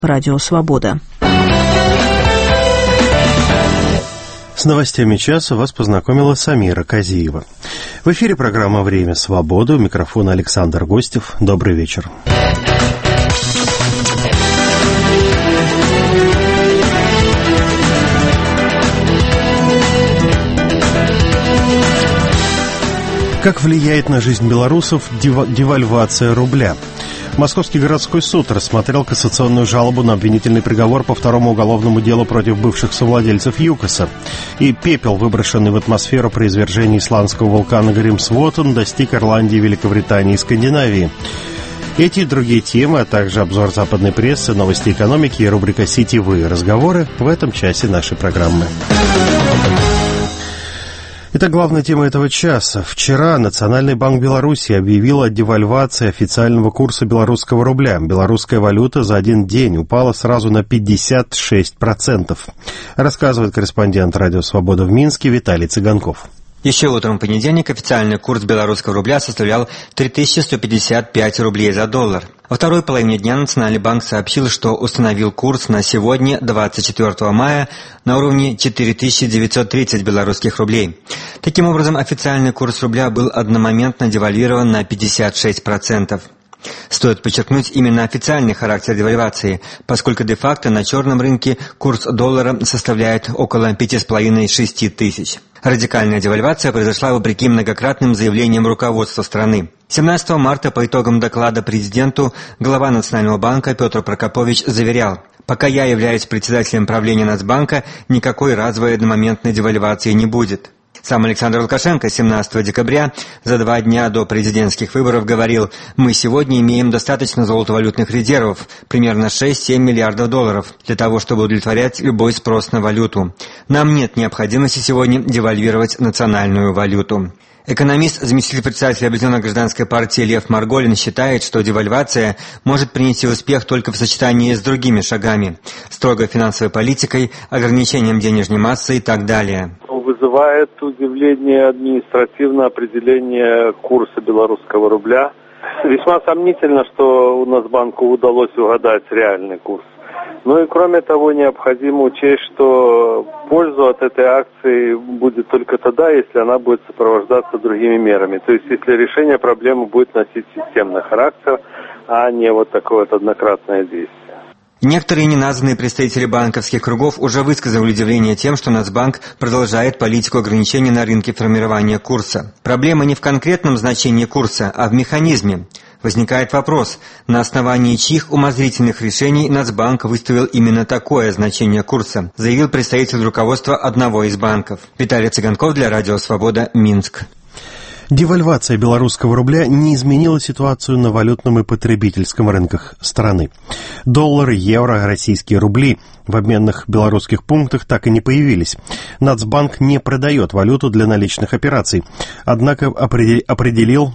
Радио «Свобода». С новостями часа вас познакомила Самира Казиева. В эфире программа «Время свободы». У микрофона Александр Гостев. Добрый вечер. Как влияет на жизнь белорусов девальвация рубля? Московский городской суд рассмотрел кассационную жалобу на обвинительный приговор по второму уголовному делу против бывших совладельцев ЮКОСа. И пепел, выброшенный в атмосферу при извержении исландского вулкана Гримсвотен, достиг Ирландии, Великобритании и Скандинавии. Эти и другие темы, а также обзор западной прессы, новости экономики и рубрика «Сетевые разговоры» в этом часе нашей программы. Это главная тема этого часа. Вчера Национальный банк Беларуси объявил о девальвации официального курса белорусского рубля. Белорусская валюта за один день упала сразу на 56%. Рассказывает корреспондент «Радио Свобода» в Минске Виталий Цыганков. Еще утром в понедельник официальный курс белорусского рубля составлял 3155 рублей за доллар. Во второй половине дня Национальный банк сообщил, что установил курс на сегодня, 24 мая, на уровне 4930 белорусских рублей. Таким образом, официальный курс рубля был одномоментно девальвирован на 56%. Стоит подчеркнуть именно официальный характер девальвации, поскольку де-факто на черном рынке курс доллара составляет около 5,5-6 тысяч. Радикальная девальвация произошла вопреки многократным заявлениям руководства страны. 17 марта по итогам доклада президенту глава Национального банка Петр Прокопович заверял: «Пока я являюсь председателем правления Нацбанка, никакой разовой одномоментной девальвации не будет». Сам Александр Лукашенко 17 декабря, за 2 дня до президентских выборов, говорил: «Мы сегодня имеем достаточно золотовалютных резервов, примерно 6-7 миллиардов долларов, для того, чтобы удовлетворять любой спрос на валюту. Нам нет необходимости сегодня девальвировать национальную валюту». Экономист, заместитель председателя Объединенной гражданской партии Лев Марголин считает, что девальвация может принести успех только в сочетании с другими шагами – строгой финансовой политикой, ограничением денежной массы и так далее. Вызывает удивление административное определение курса белорусского рубля. Весьма сомнительно, что у Нацбанку удалось угадать реальный курс. Ну и кроме того, необходимо учесть, что пользу от этой акции будет только тогда, если она будет сопровождаться другими мерами. То есть, если решение проблемы будет носить системный характер, а не вот такое вот однократное действие. Некоторые неназванные представители банковских кругов уже высказали удивление тем, что Нацбанк продолжает политику ограничений на рынке формирования курса. Проблема не в конкретном значении курса, а в механизме. Возникает вопрос, на основании чьих умозрительных решений Нацбанк выставил именно такое значение курса, заявил представитель руководства одного из банков. Виталий Цыганков для Радио Свобода, Минск. Девальвация белорусского рубля не изменила ситуацию на валютном и потребительском рынках страны. Доллары, евро, российские рубли в обменных белорусских пунктах так и не появились. Нацбанк не продает валюту для наличных операций, однако определил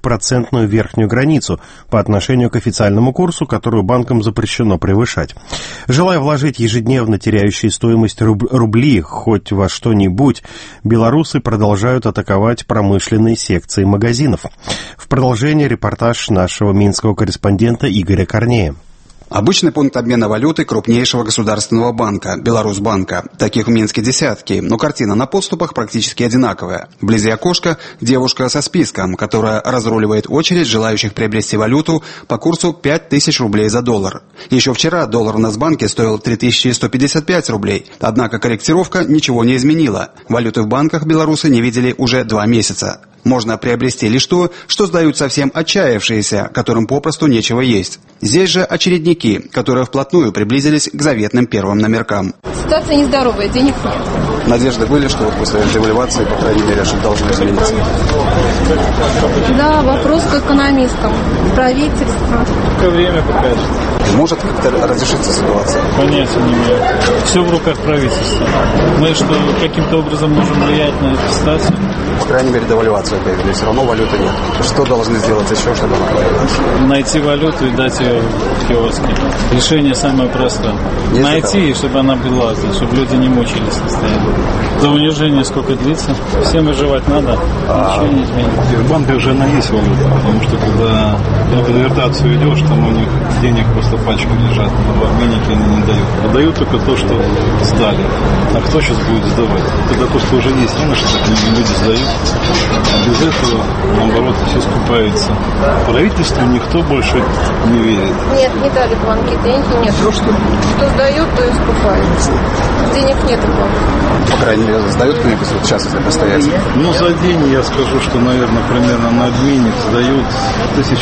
2% верхнюю границу по отношению к официальному курсу, которую банкам запрещено превышать. Желая вложить ежедневно теряющие стоимость рубли хоть во что-нибудь, белорусы продолжают атаковать промышленные секции магазинов. В продолжение репортаж нашего минского корреспондента Игоря Корнея. Обычный пункт обмена валюты крупнейшего государственного банка – Беларусьбанка. Таких в Минске десятки, но картина на подступах практически одинаковая. Вблизи окошка девушка со списком, которая разруливает очередь желающих приобрести валюту по курсу 5000 рублей за доллар. Еще вчера доллар в Нацбанке стоил 3155 рублей, однако корректировка ничего не изменила. Валюты в банках белорусы не видели уже 2 месяца. Можно приобрести лишь то, что сдают совсем отчаявшиеся, которым попросту нечего есть. Здесь же очередники, которые вплотную приблизились к заветным первым номеркам. Ситуация нездоровая, денег нет. Надежды были, что вот после девальвации, по крайней мере, что должно измениться? Да, вопрос к экономистам, правительству. Только время покажет. Может как-то разрешиться ситуация? Понятия не имею. Все в руках правительства. Мы что, каким-то образом можем влиять на эту ситуацию? По крайней мере, девальвация появилась, все равно валюты нет. Что должны сделать еще, чтобы она появилась? Найти валюту и дать ее в киоске. Решение самое простое. Найти, чтобы она была, чтобы люди не мучились постоянно. За унижение сколько длится? Всем выживать надо, ничего не изменится. В банках же она есть валюта, потому что когда на конвертацию идешь, там у них денег просто пачка лежат, но в обменнике они не дают. А дают только то, что сдали. А кто сейчас будет сдавать? Когда просто уже есть не на что, так люди сдают. А без этого, наоборот, все скупаются. Правительству никто больше не верит. Нет, не дали банки, деньги нет. Что сдают, то и скупается. Денег нет у банка. По крайней мере, сдают кто-нибудь вот сейчас, если постоять? Ну, за день я скажу, что, наверное, примерно на обменник сдают 1,5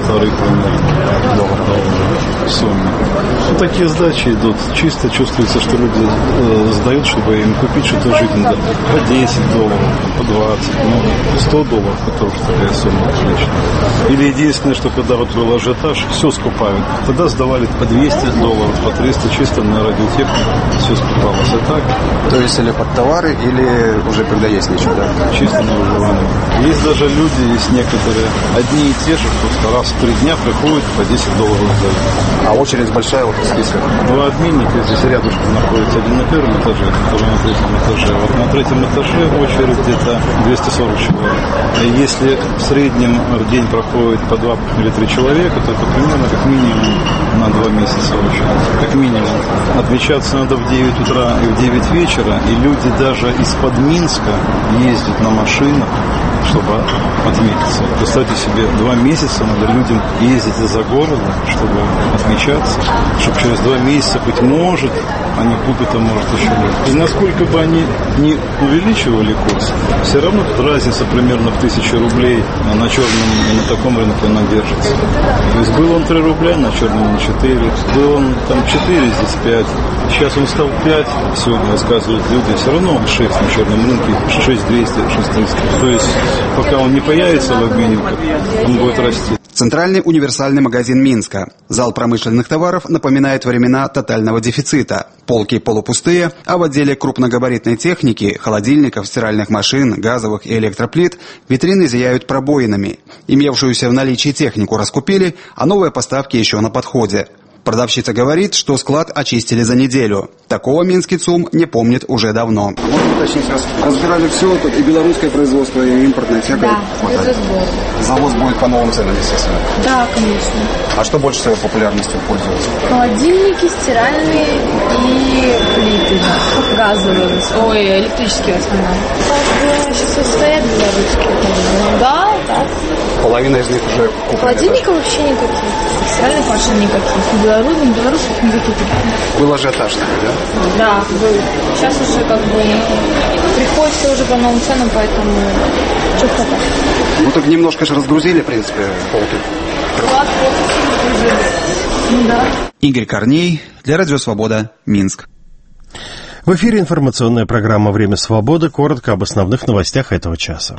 примерно долларов в сумме. Вот такие сдачи идут. Чисто чувствуется, что люди сдают, чтобы им купить что-то жить надо. По $10, по 20, ну, $100, это уже такая сумма отличная. Или единственное, что когда вот был ажиотаж, все скупают. Тогда сдавали по $200, по 300, чисто на радиотехнику все скупалось. А так... То есть или под товары, или уже когда есть ничего, да? Чисто на выживание. Есть даже люди, есть некоторые, одни и те же, просто раз в 3 дня приходят, по $10 сдают. А очередь большая вот в списке? 2 обменника здесь рядышком находится. Один на 1-м этаже, второй на 3-м этаже. Вот на 3-м этаже очередь где-то 240 человек. А если в среднем в день проходит по 2 или 3 человека, то это примерно как минимум на 2 месяца очередь. Как минимум. Отмечаться надо в 9 утра и в 9 вечера, и люди даже из-под Минска ездят на машинах, чтобы отметиться. Представьте себе, 2 месяца надо людям ездить из-за города, чтобы отмечаться, чтобы через 2 месяца, быть может, они купят, а может еще нет. И насколько бы они не увеличивали курс, все равно тут разница примерно в 1000 рублей на черном и на таком рынке она держится. То есть был он 3 рубля, на черном он 4, был он там 4, здесь 5. Сейчас он стал 5, сегодня рассказывают люди, все равно он 6 на черном рынке, 6200, 6300. То есть пока он не появится в обменниках, он будет расти. Центральный универсальный магазин Минска. Зал промышленных товаров напоминает времена тотального дефицита. Полки полупустые, а в отделе крупногабаритной техники, холодильников, стиральных машин, газовых и электроплит витрины зияют пробоинами. Имевшуюся в наличии технику раскупили, а новые поставки еще на подходе. Продавщица говорит, что склад очистили за неделю. Такого минский ЦУМ не помнит уже давно. Можно уточнить, разбирали все, тут и белорусское производство, и импортное, всякое? Да, без сбора. Завоз будет по новым ценам, естественно. Да, конечно. А что больше своей популярностью пользуется? Холодильники, стиральные и плиты. Газовые, электрические в основном. Сейчас стоят белорусские. Да. Половина из них уже куплена. Холодильников вообще никаких. Стиральных машин никаких. Белорусских никаких. Был ажиотаж такой, да? Да, был. Сейчас уже приходит все уже по новым ценам, поэтому что-то так. Ну так немножко же разгрузили, в принципе, полки. Да. Игорь Корней для Радио Свобода, Минск. В эфире информационная программа «Время свободы». Коротко об основных новостях этого часа.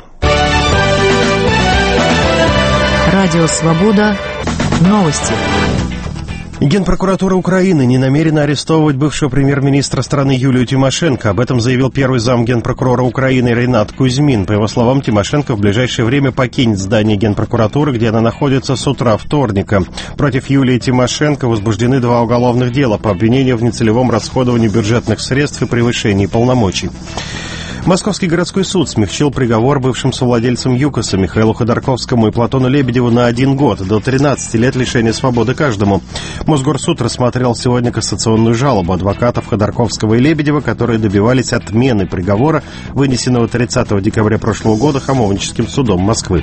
Радио «Свобода». Новости. Генпрокуратура Украины не намерена арестовывать бывшего премьер-министра страны Юлию Тимошенко. Об этом заявил первый зам генпрокурора Украины Ренат Кузьмин. По его словам, Тимошенко в ближайшее время покинет здание генпрокуратуры, где она находится с утра вторника. Против Юлии Тимошенко возбуждены 2 уголовных дела по обвинению в нецелевом расходовании бюджетных средств и превышении полномочий. Московский городской суд смягчил приговор бывшим совладельцам ЮКОСа Михаилу Ходорковскому и Платону Лебедеву на 1 год, до 13 лет лишения свободы каждому. Мосгорсуд рассмотрел сегодня кассационную жалобу адвокатов Ходорковского и Лебедева, которые добивались отмены приговора, вынесенного 30 декабря прошлого года Хамовническим судом Москвы.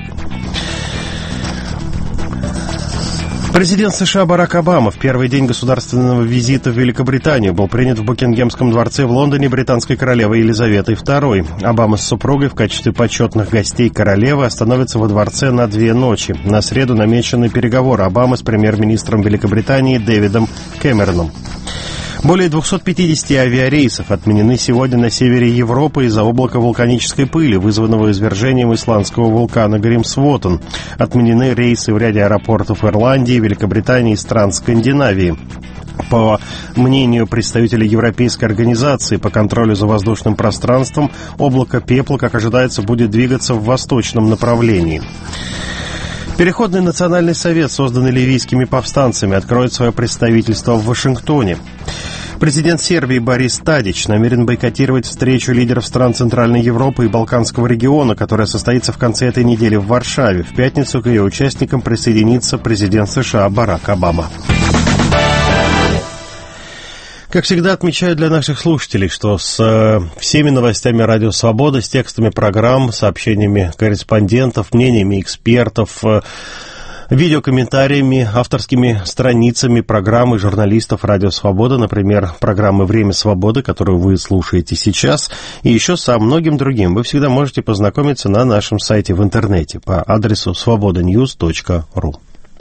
Президент США Барак Обама в первый день государственного визита в Великобританию был принят в Букингемском дворце в Лондоне британской королевой Елизаветой II. Обама с супругой в качестве почетных гостей королевы остановятся во дворце на 2 ночи. На среду намечены переговоры Обамы с премьер-министром Великобритании Дэвидом Кэмероном. Более 250 авиарейсов отменены сегодня на севере Европы из-за облака вулканической пыли, вызванного извержением исландского вулкана Гримсвотен. Отменены рейсы в ряде аэропортов Ирландии, Великобритании и стран Скандинавии. По мнению представителей Европейской организации по контролю за воздушным пространством, облако пепла, как ожидается, будет двигаться в восточном направлении. Переходный национальный совет, созданный ливийскими повстанцами, откроет свое представительство в Вашингтоне. Президент Сербии Борис Тадич намерен бойкотировать встречу лидеров стран Центральной Европы и Балканского региона, которая состоится в конце этой недели в Варшаве. В пятницу к ее участникам присоединится президент США Барак Обама. Как всегда, отмечаю для наших слушателей, что с всеми новостями «Радио Свобода», с текстами программ, сообщениями корреспондентов, мнениями экспертов, видеокомментариями, авторскими страницами программы журналистов «Радио Свобода», например, программы «Время свободы», которую вы слушаете сейчас, и еще со многим другим, вы всегда можете познакомиться на нашем сайте в интернете по адресу svobodanews.ru.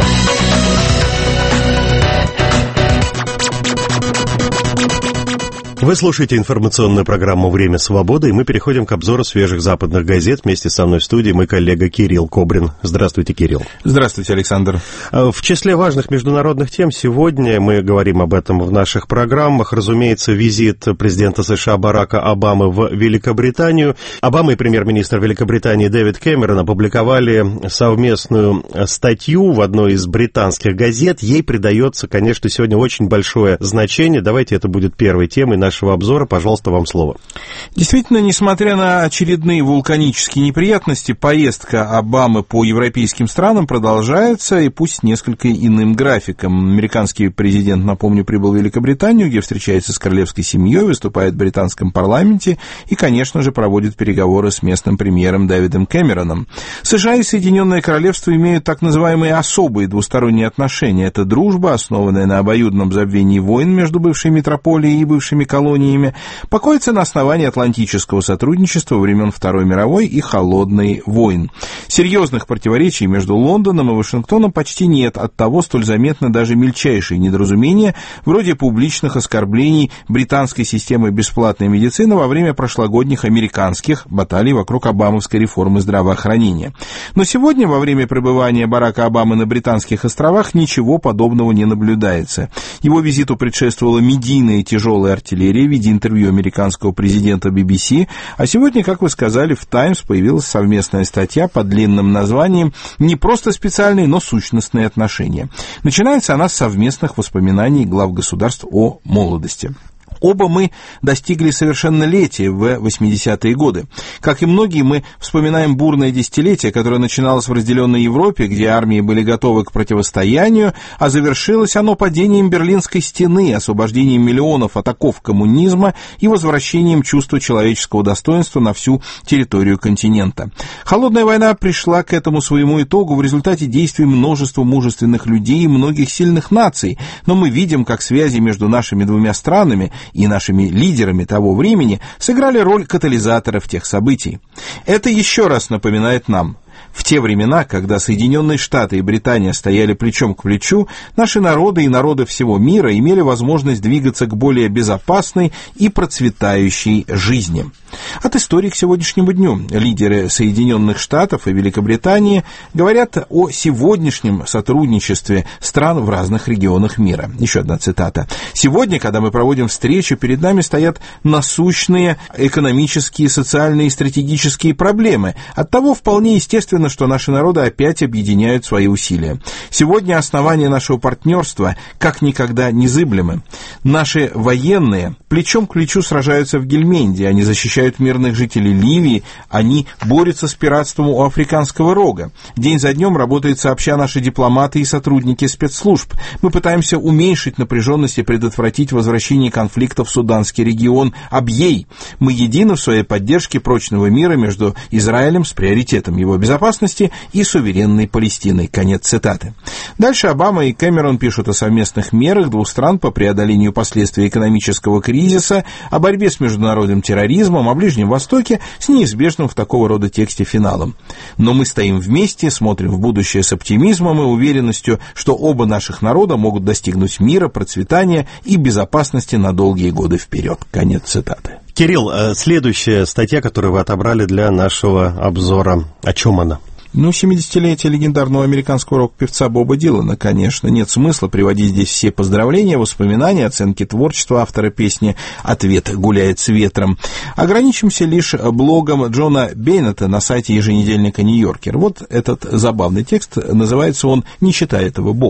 Вы слушаете информационную программу «Время свободы», и мы переходим к обзору свежих западных газет. Вместе со мной в студии мой коллега Кирилл Кобрин. Здравствуйте, Кирилл. Здравствуйте, Александр. В числе важных международных тем сегодня, мы говорим об этом в наших программах, разумеется, визит президента США Барака Обамы в Великобританию. Обама и премьер-министр Великобритании Дэвид Кэмерон опубликовали совместную статью в одной из британских газет. Ей придается, конечно, сегодня очень большое значение. Давайте это будет первой темой нашего обзора. Пожалуйста, вам слово. Действительно, несмотря на очередные вулканические неприятности, поездка Обамы по европейским странам продолжается, и пусть несколько иным графиком. Американский президент, напомню, прибыл в Великобританию, где встречается с королевской семьей, выступает в британском парламенте и, конечно же, проводит переговоры с местным премьером Дэвидом Кэмероном. США и Соединенное Королевство имеют так называемые особые двусторонние отношения. Это дружба, основанная на обоюдном забвении войн между бывшей метрополией и бывшими колониями, покоится на основании атлантического сотрудничества времен Второй мировой и Холодной войн. Серьезных противоречий между Лондоном и Вашингтоном почти нет, оттого столь заметны даже мельчайшие недоразумения, вроде публичных оскорблений британской системы бесплатной медицины во время прошлогодних американских баталий вокруг обамовской реформы здравоохранения. Но сегодня, во время пребывания Барака Обамы на Британских островах, ничего подобного не наблюдается. Его визиту предшествовала медийная тяжелая артиллерия в виде интервью американского президента BBC, а сегодня, как вы сказали, в «Таймс» появилась совместная статья под длинным названием «Не просто специальные, но сущностные отношения». Начинается она с совместных воспоминаний глав государств о молодости. Оба мы достигли совершеннолетия в 80-е годы. Как и многие, мы вспоминаем бурное десятилетие, которое начиналось в разделенной Европе, где армии были готовы к противостоянию, а завершилось оно падением Берлинской стены, освобождением миллионов от оков коммунизма и возвращением чувства человеческого достоинства на всю территорию континента. Холодная война пришла к этому своему итогу в результате действий множества мужественных людей и многих сильных наций, но мы видим, как связи между нашими двумя странами и нашими лидерами того времени сыграли роль катализаторов тех событий. Это еще раз напоминает нам: в те времена, когда Соединенные Штаты и Британия стояли плечом к плечу, наши народы и народы всего мира имели возможность двигаться к более безопасной и процветающей жизни. От истории к сегодняшнему дню лидеры Соединенных Штатов и Великобритании говорят о сегодняшнем сотрудничестве стран в разных регионах мира. Еще одна цитата. «Сегодня, когда мы проводим встречу, перед нами стоят насущные экономические, социальные и стратегические проблемы. Оттого вполне естественно, что наши народы опять объединяют свои усилия. Сегодня основания нашего партнерства как никогда незыблемы. Наши военные плечом к плечу сражаются в Гельминде, они защищают мирных жителей Ливии, они борются с пиратством у Африканского рога. День за днем работают сообща наши дипломаты и сотрудники спецслужб. Мы пытаемся уменьшить напряженность и предотвратить возвращение конфликта в суданский регион Абьей. Мы едины в своей поддержке прочного мира между Израилем с приоритетом его безопасности и суверенной Палестиной». Конец цитаты. Дальше Обама и Кэмерон пишут о совместных мерах двух стран по преодолению последствий экономического кризиса, о борьбе с международным терроризмом, о Ближнем Востоке с неизбежным в такого рода тексте финалом. Но мы стоим вместе, смотрим в будущее с оптимизмом и уверенностью, что оба наших народа могут достигнуть мира, процветания и безопасности на долгие годы вперед. Конец цитаты. Кирилл, следующая статья, которую вы отобрали для нашего обзора, о чем она? 70-летие легендарного американского рок-певца Боба Дилана, конечно. Нет смысла приводить здесь все поздравления, воспоминания, оценки творчества автора песни «Ответ гуляет с ветром». Ограничимся лишь блогом Джона Бейнета на сайте еженедельника «Нью-Йоркер». Вот этот забавный текст, называется он «Не считай этого, Боб».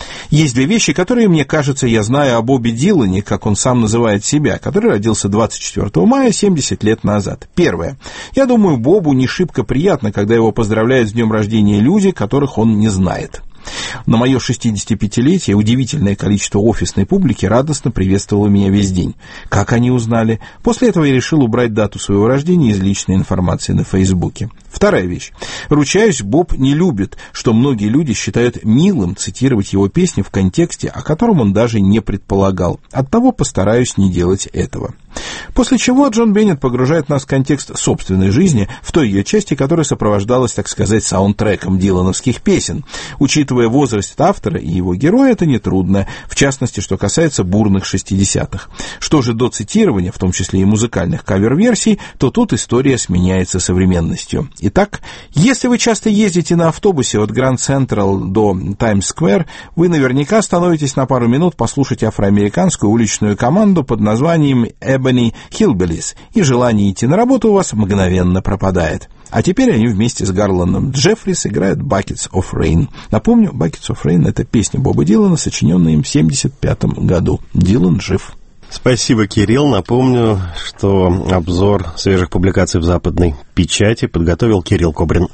Есть две вещи, которые, мне кажется, я знаю о Бобби Дилане, как он сам называет себя, который родился 24 мая 70 лет назад. Первое. Я думаю, Бобу не шибко приятно, когда его поздравляют с днем рождения люди, которых он не знает. На мое 65-летие удивительное количество офисной публики радостно приветствовало меня весь день. Как они узнали? После этого я решил убрать дату своего рождения из личной информации на Фейсбуке. Вторая вещь. Ручаюсь, Боб не любит, что многие люди считают милым цитировать его песни в контексте, о котором он даже не предполагал. Оттого постараюсь не делать этого. После чего Джон Беннет погружает нас в контекст собственной жизни, в той ее части, которая сопровождалась, так сказать, саундтреком дилановских песен. Учитывая возраст автора и его героя, это нетрудно, в частности, что касается бурных 60-х. Что же до цитирования, в том числе и музыкальных кавер-версий, то тут история сменяется современностью. Итак, если вы часто ездите на автобусе от Гранд Централ до Таймс-сквер, вы наверняка остановитесь на пару минут послушать афроамериканскую уличную команду под названием Ebony Hillbillies, и желание идти на работу у вас мгновенно пропадает. А теперь они вместе с Гарландом Джеффрис играют Buckets of Rain. Напомню, Buckets of Rain — это песня Боба Дилана, сочиненная им в 1975 году. Дилан жив. Спасибо, Кирилл. Напомню, что обзор свежих публикаций в западной печати подготовил Кирилл Кобрин.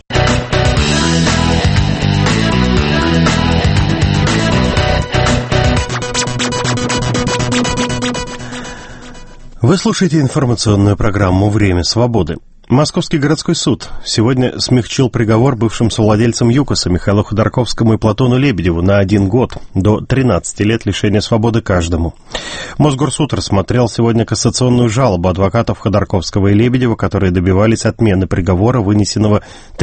Вы слушаете информационную программу «Время свободы». Московский городской суд сегодня смягчил приговор бывшим совладельцам ЮКОСа Михаилу Ходорковскому и Платону Лебедеву на 1 год, до 13 лет лишения свободы каждому. Мосгорсуд рассмотрел сегодня кассационную жалобу адвокатов Ходорковского и Лебедева, которые добивались отмены приговора, вынесенного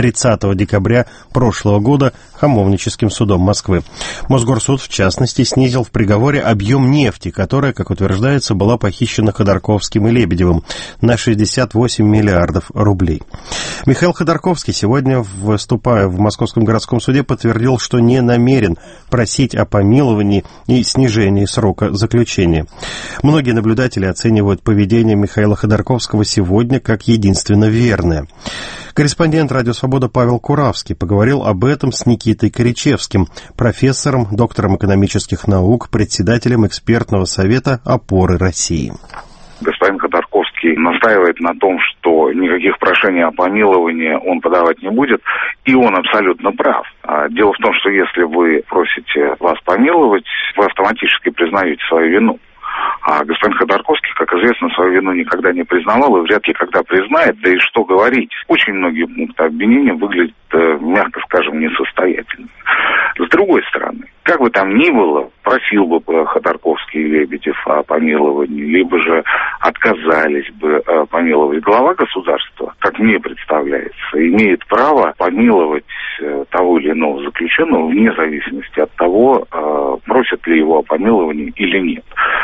30 декабря прошлого года Хамовническим судом Москвы. Мосгорсуд, в частности, снизил в приговоре объем нефти, которая, как утверждается, была похищена Ходорковским и Лебедевым на 68 миллиардов рублей. Михаил Ходорковский сегодня, выступая в Московском городском суде, подтвердил, что не намерен просить о помиловании и снижении срока заключения. Многие наблюдатели оценивают поведение Михаила Ходорковского сегодня как единственно верное. Корреспондент «Радио Свобода» Павел Куравский поговорил об этом с Никитой Коричевским, профессором, доктором экономических наук, председателем экспертного совета «Опоры России». Господин Ходорковский настаивает на том, что никаких прошений о помиловании он подавать не будет, и он абсолютно прав. Дело в том, что если вы просите вас помиловать, вы автоматически признаете свою вину. А господин Ходорковский, как известно, свою вину никогда не признавал и вряд ли когда признает, да и что говорить. Очень многие пункты обвинения выглядят, мягко скажем, несостоятельными. С другой стороны, как бы там ни было, просил бы Ходорковский и Лебедев о помиловании, либо же отказались бы помиловать, глава государства, как мне представляется, имеет право помиловать того или иного заключенного вне зависимости от того, просят ли его о помиловании или нет.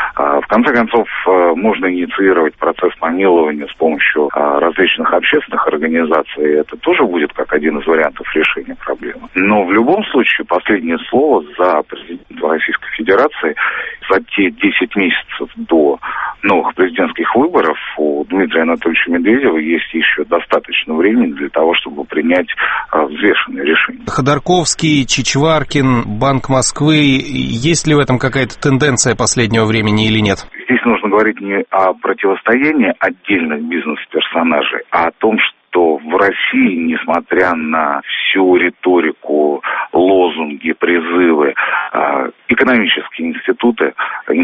В конце концов, можно инициировать процесс помилования с помощью различных общественных организаций. Это тоже будет как один из вариантов решения проблемы. Но в любом случае последнее слово за президента Российской Федерации. За те 10 месяцев до новых президентских выборов у Дмитрия Анатольевича Медведева есть еще достаточно времени для того, чтобы принять взвешенное решение. Ходорковский, Чичваркин, Банк Москвы. Есть ли в этом какая-то тенденция последнего времени или нет? Здесь нужно говорить не о противостоянии отдельных бизнес-персонажей, а о том, что в России, несмотря на всю риторику, лозунги, призывы, экономические институты,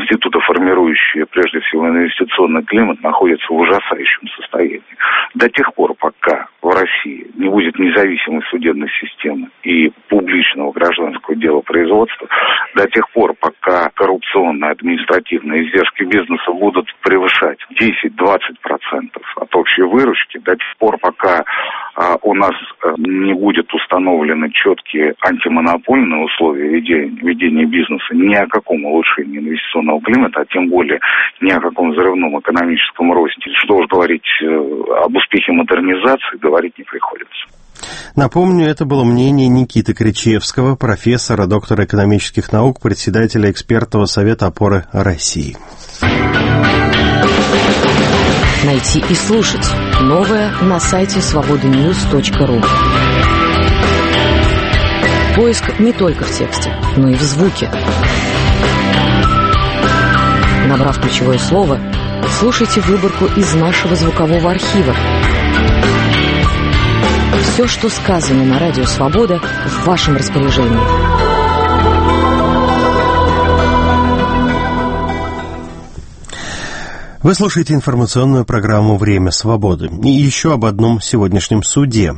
формирующие прежде всего инвестиционный климат, находятся в ужасающем состоянии. До тех пор, пока в России не будет независимой судебной системы и публичного гражданского делопроизводства, до тех пор, пока коррупционные административные издержки бизнеса будут превышать 10-20% от общей выручки, до тех пор, пока у нас не будет установлены четкие антимонопольные условия ведения бизнеса, ни о каком улучшении инвестиционного климата, а тем более ни о каком взрывном экономическом росте. Что уж говорить об успехе модернизации, говорить не приходится. Напомню, это было мнение Никиты Кричевского, профессора, доктора экономических наук, председателя экспертного совета «Опоры России». Найти и слушать новое на сайте свободоньюз.ру. Поиск не только в тексте, но и в звуке. Набрав ключевое слово, слушайте выборку из нашего звукового архива. Все, что сказано на Радио Свобода, в вашем распоряжении. Вы слушаете информационную программу «Время свободы». И еще об одном сегодняшнем суде.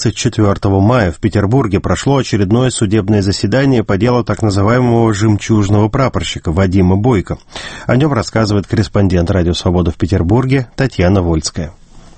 24 мая в Петербурге прошло очередное судебное заседание по делу так называемого «жемчужного прапорщика» Вадима Бойко. О нем рассказывает корреспондент «Радио Свобода» в Петербурге Татьяна Вольская.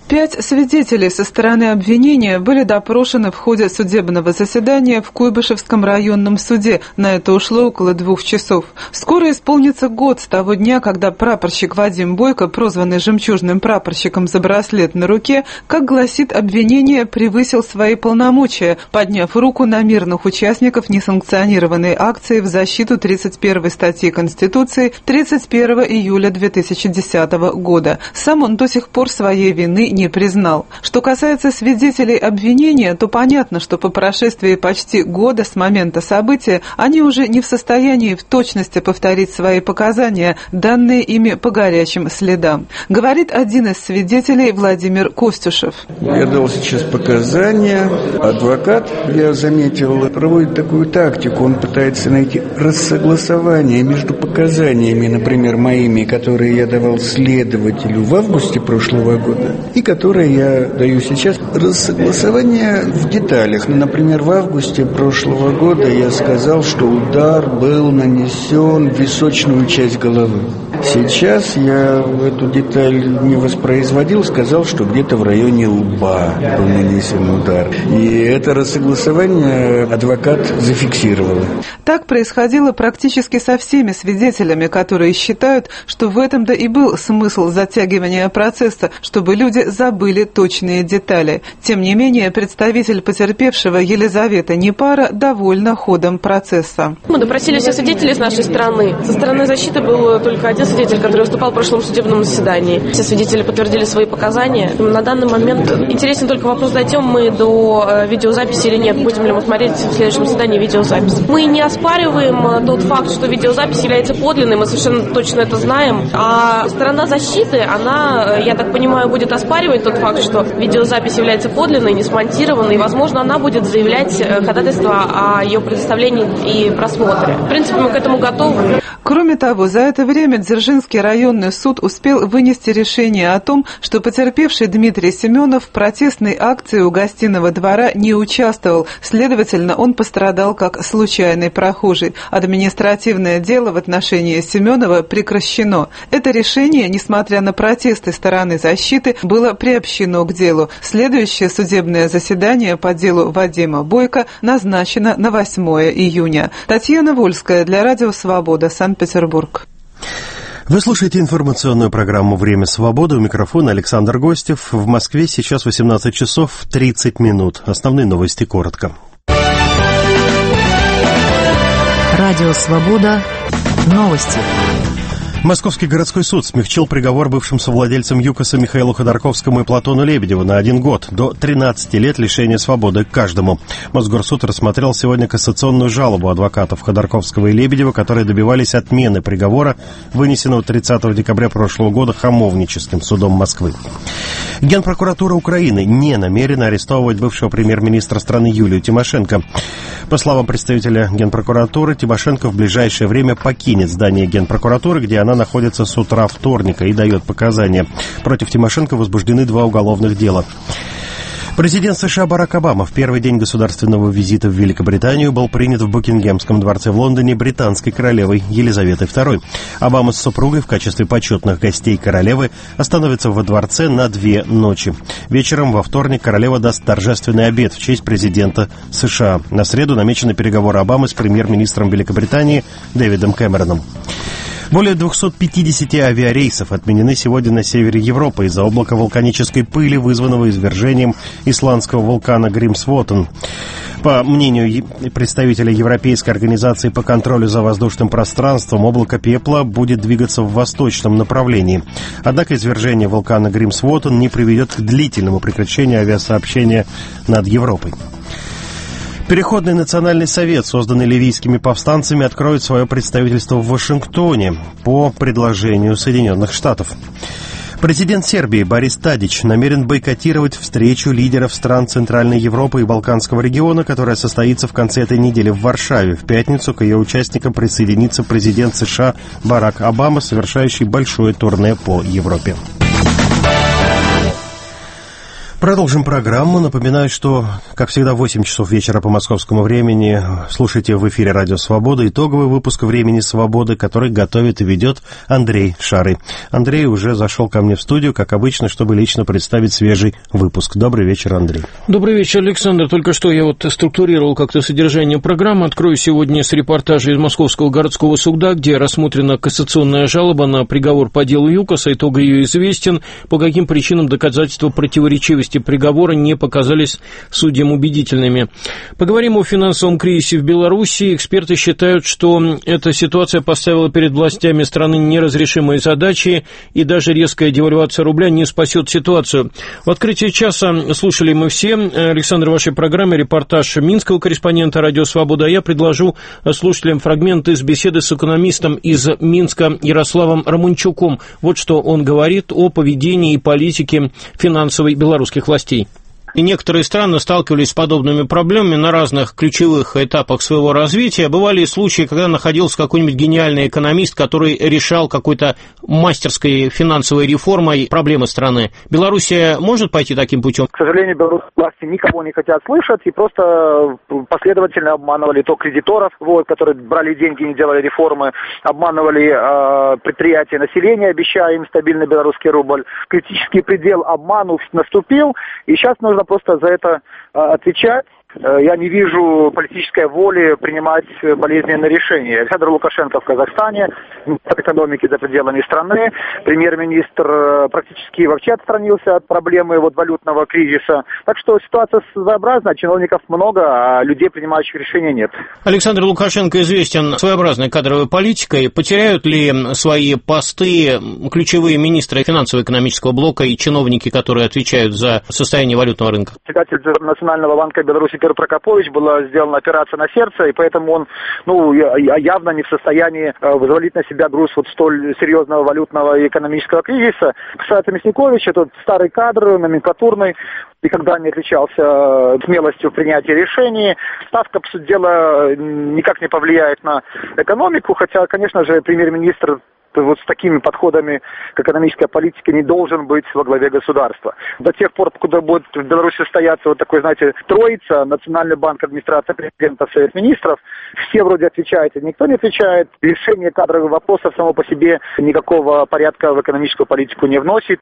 5 свидетелей со стороны обвинения были допрошены в ходе судебного заседания в Куйбышевском районном суде. На это ушло около 2 часов. Скоро исполнится год с того дня, когда прапорщик Вадим Бойко, прозванный «жемчужным прапорщиком» за браслет на руке, как гласит обвинение, превысил свои полномочия, подняв руку на мирных участников несанкционированной акции в защиту 31 статьи Конституции 31 июля 2010 года. Сам он до сих пор своей вины не признал. Что касается свидетелей обвинения, то понятно, что по прошествии почти года с момента события они уже не в состоянии в точности повторить свои показания, данные ими по горячим следам. Говорит один из свидетелей Владимир Костюшев. Я дал сейчас показания. Адвокат, я заметил, проводит такую тактику. Он пытается найти рассогласование между показаниями, например, моими, которые я давал следователю в августе прошлого года, и которые я даю сейчас. Рассогласование в деталях. Например, в августе прошлого года я сказал, что удар был нанесен в височную часть головы. Сейчас я эту деталь не воспроизводил, сказал, что где-то в районе лба был нанесен удар. И это рассогласование адвокат зафиксировал. Так происходило практически со всеми свидетелями, которые считают, что в этом-то и был смысл затягивания процесса, чтобы люди забыли точные детали. Тем не менее, представитель потерпевшего Елизавета Непара довольна ходом процесса. Мы допросили всех свидетелей с нашей стороны. Со стороны защиты был только один свидетель, который выступал в прошлом судебном заседании. Все свидетели подтвердили свои показания. На данный момент интересен только вопрос, дойдем мы до видеозаписи или нет. Будем ли мы смотреть в следующем заседании видеозапись. Мы не оспариваем тот факт, что видеозапись является подлинной. Мы совершенно точно это знаем. А сторона защиты, она, я так понимаю, будет оспаривать тот факт, что видеозапись является подлинной, не смонтированной, и, возможно, она будет заявлять ходатайство о ее предоставлении и просмотре. В принципе, мы к этому готовы. Кроме того, за это время Дзержинский районный суд успел вынести решение о том, что потерпевший Дмитрий Семенов в протестной акции у гостиного двора не участвовал, следовательно, он пострадал как случайный прохожий. Административное дело в отношении Семенова прекращено. Это решение, несмотря на протесты стороны защиты, было приобщено к делу. Следующее судебное заседание по делу Вадима Бойко назначено на 8 июня. Татьяна Вольская для Радио Свобода, Санкт-Петербург. Вы слушаете информационную программу «Время свободы». У микрофона Александр Гостев. В Москве сейчас 18 часов 30 минут. Основные новости коротко. Радио Свобода. Новости. Московский городской суд смягчил приговор бывшим совладельцам ЮКОСа Михаилу Ходорковскому и Платону Лебедеву на 1 год, до 13 лет лишения свободы каждому. Мосгорсуд рассмотрел сегодня кассационную жалобу адвокатов Ходорковского и Лебедева, которые добивались отмены приговора, вынесенного 30 декабря прошлого года Хамовническим судом Москвы. Генпрокуратура Украины не намерена арестовывать бывшего премьер-министра страны Юлию Тимошенко. По словам представителя Генпрокуратуры, Тимошенко в ближайшее время покинет здание Генпрокуратуры, где она находится с утра вторника и дает показания. Против Тимошенко возбуждены 2 уголовных дела. Президент США Барак Обама в первый день государственного визита в Великобританию был принят в Букингемском дворце в Лондоне британской королевой Елизаветой II. Обама с супругой в качестве почетных гостей королевы остановится во дворце на 2 ночи. Вечером во вторник королева даст торжественный обед в честь президента США. На среду намечены переговоры Обамы с премьер-министром Великобритании Дэвидом Кэмероном. Более 250 авиарейсов отменены сегодня на севере Европы из-за облака вулканической пыли, вызванного извержением исландского вулкана Гримсвотен. По мнению представителя Европейской организации по контролю за воздушным пространством, облако пепла будет двигаться в восточном направлении. Однако извержение вулкана Гримсвотен не приведет к длительному прекращению авиасообщения над Европой. Переходный национальный совет, созданный ливийскими повстанцами, откроет свое представительство в Вашингтоне по предложению Соединенных Штатов. Президент Сербии Борис Тадич намерен бойкотировать встречу лидеров стран Центральной Европы и Балканского региона, которая состоится в конце этой недели в Варшаве. В пятницу к ее участникам присоединится президент США Барак Обама, совершающий большое турне по Европе. Продолжим программу. Напоминаю, что, как всегда, в 8 часов вечера по московскому времени слушайте в эфире «Радио Свобода» итоговый выпуск «Времени Свободы», который готовит и ведет Андрей Шары. Андрей уже зашел ко мне в студию, как обычно, чтобы лично представить свежий выпуск. Добрый вечер, Андрей. Добрый вечер, Александр. Только что я структурировал как-то содержание программы. Открою сегодня с репортажа из Московского городского суда, где рассмотрена кассационная жалоба на приговор по делу ЮКОСа. Итог ее известен. По каким причинам доказательства противоречивости приговора не показались судьям убедительными. Поговорим о финансовом кризисе в Беларуси. Эксперты считают, что эта ситуация поставила перед властями страны неразрешимые задачи, и даже резкая девальвация рубля не спасет ситуацию. В открытии часа слушали мы все. Александр, в вашей программе репортаж минского корреспондента «Радио Свобода». Я предложу слушателям фрагмент из беседы с экономистом из Минска Ярославом Романчуком. Вот что он говорит о поведении и политике финансовой белорусских властей. И некоторые страны сталкивались с подобными проблемами на разных ключевых этапах своего развития. Бывали и случаи, когда находился какой-нибудь гениальный экономист, который решал какой-то мастерской финансовой реформой проблемы страны. Белоруссия может пойти таким путем? К сожалению, белорусские власти никого не хотят слышать и просто последовательно обманывали то кредиторов, которые брали деньги и не делали реформы, обманывали предприятия, населения, обещая им стабильный белорусский рубль. Критический предел обману наступил, и сейчас нужно просто за это отвечать. Я не вижу политической воли принимать болезненные решения. Александр Лукашенко в Казахстане, министр экономики за пределами страны, премьер-министр практически вообще отстранился от проблемы валютного кризиса. Так что ситуация своеобразная, чиновников много, а людей, принимающих решения, нет. Александр Лукашенко известен своеобразной кадровой политикой. Потеряют ли свои посты ключевые министры финансово-экономического блока и чиновники, которые отвечают за состояние валютного рынка? Председатель Национального банка Беларуси Петр Прокопович, была сделана операция на сердце, и поэтому он явно не в состоянии взвалить на себя груз столь серьезного валютного и экономического кризиса. Касается Мясниковича, это старый кадр, номенклатурный, никогда не отличался смелостью в принятии решений. Ставка, по сути дела, никак не повлияет на экономику, хотя, конечно же, премьер-министр с такими подходами к экономической политике не должен быть во главе государства. До тех пор, куда будет в Беларуси состояться такой, троица, Национальный банк, администрация президента, Совет министров, все вроде отвечают, и никто не отвечает. Решение кадровых вопросов само по себе никакого порядка в экономическую политику не вносит.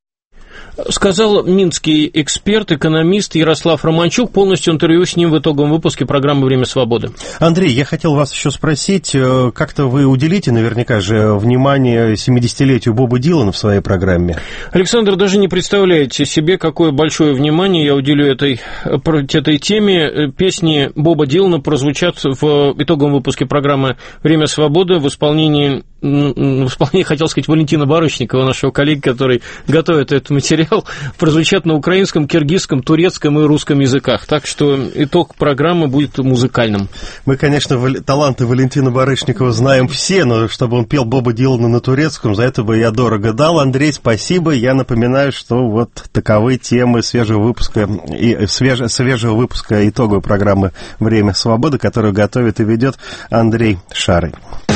Сказал минский эксперт, экономист Ярослав Романчук. Полностью интервью с ним в итоговом выпуске программы «Время свободы». Андрей, я хотел вас еще спросить, как-то вы уделите наверняка же внимание 70-летию Боба Дилана в своей программе? Александр, даже не представляете себе, какое большое внимание я уделю этой теме. Песни Боба Дилана прозвучат в итоговом выпуске программы «Время свободы» в исполнении, хотел сказать, Валентина Барышникова, нашего коллеги, который готовит этот материал, прозвучат на украинском, киргизском, турецком и русском языках. Так что итог программы будет музыкальным. Мы, конечно, таланты Валентина Барышникова знаем все, но чтобы он пел Боба Дилана на турецком, за это бы я дорого дал. Андрей, спасибо. Я напоминаю, что таковы темы свежего выпуска итоговой программы «Время свободы», которую готовит и ведет Андрей Шары.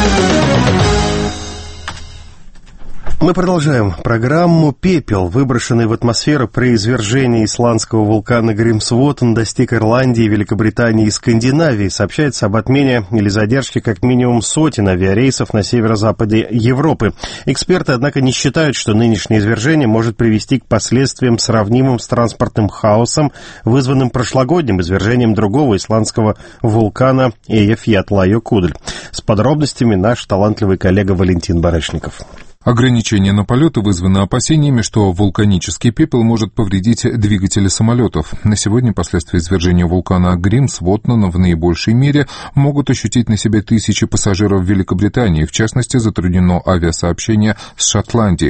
Мы продолжаем программу. Пепел, выброшенный в атмосферу при извержении исландского вулкана Гримсвотен, достиг Ирландии, Великобритании и Скандинавии. Сообщается об отмене или задержке как минимум сотен авиарейсов на северо-западе Европы. Эксперты, однако, не считают, что нынешнее извержение может привести к последствиям, сравнимым с транспортным хаосом, вызванным прошлогодним извержением другого исландского вулкана Эйяфьятла-Йокудль. С подробностями наш талантливый коллега Валентин Барышников. Ограничения на полеты вызваны опасениями, что вулканический пепел может повредить двигатели самолетов. На сегодня последствия извержения вулкана Гримсвотен в наибольшей мере могут ощутить на себе тысячи пассажиров в Великобритании. В частности, затруднено авиасообщение с Шотландией.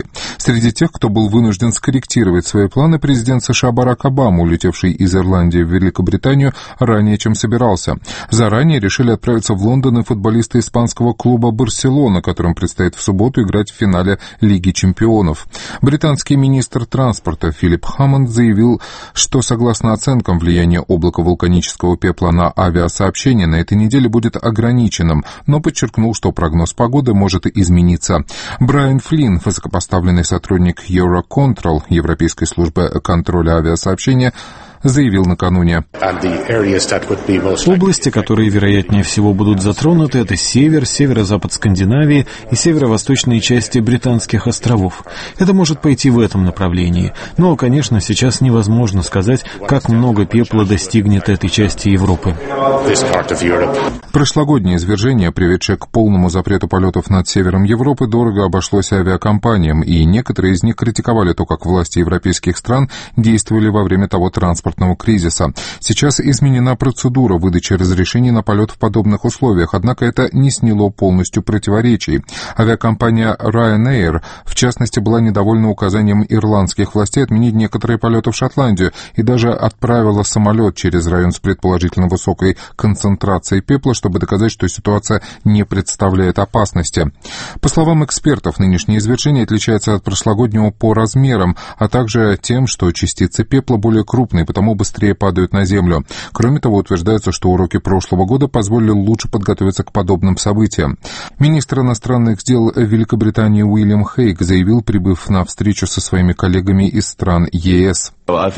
Среди тех, кто был вынужден скорректировать свои планы, президент США Барак Обама, улетевший из Ирландии в Великобританию ранее, чем собирался. Заранее решили отправиться в Лондон и футболисты испанского клуба «Барселона», которым предстоит в субботу играть в финале Лиги чемпионов. Британский министр транспорта Филипп Хаммонд заявил, что, согласно оценкам, влияние облака вулканического пепла на авиасообщение на этой неделе будет ограниченным, но подчеркнул, что прогноз погоды может измениться. Брайан Флинн, высокопоставленный сотрудник Eurocontrol, Европейской службы контроля авиасообщения, заявил накануне. Области, которые, вероятнее всего, будут затронуты, это север, северо-запад Скандинавии и северо-восточные части Британских островов. Это может пойти в этом направлении. Но, конечно, сейчас невозможно сказать, как много пепла достигнет этой части Европы. Прошлогоднее извержение, приведшее к полному запрету полетов над севером Европы, дорого обошлось авиакомпаниям, и некоторые из них критиковали то, как власти европейских стран действовали во время того транспортного кризиса. Сейчас изменена процедура выдачи разрешений на полет в подобных условиях, однако это не сняло полностью противоречий. Авиакомпания Ryanair, в частности, была недовольна указанием ирландских властей отменить некоторые полеты в Шотландию и даже отправила самолет через район с предположительно высокой концентрацией пепла, чтобы доказать, что ситуация не представляет опасности. По словам экспертов, нынешнее извержение отличается от прошлогоднего по размерам, а также тем, что частицы пепла более крупные, потому быстрее падают на землю. Кроме того, утверждается, что уроки прошлого года позволили лучше подготовиться к подобным событиям. Министр иностранных дел Великобритании Уильям Хейг заявил, прибыв на встречу со своими коллегами из стран ЕС.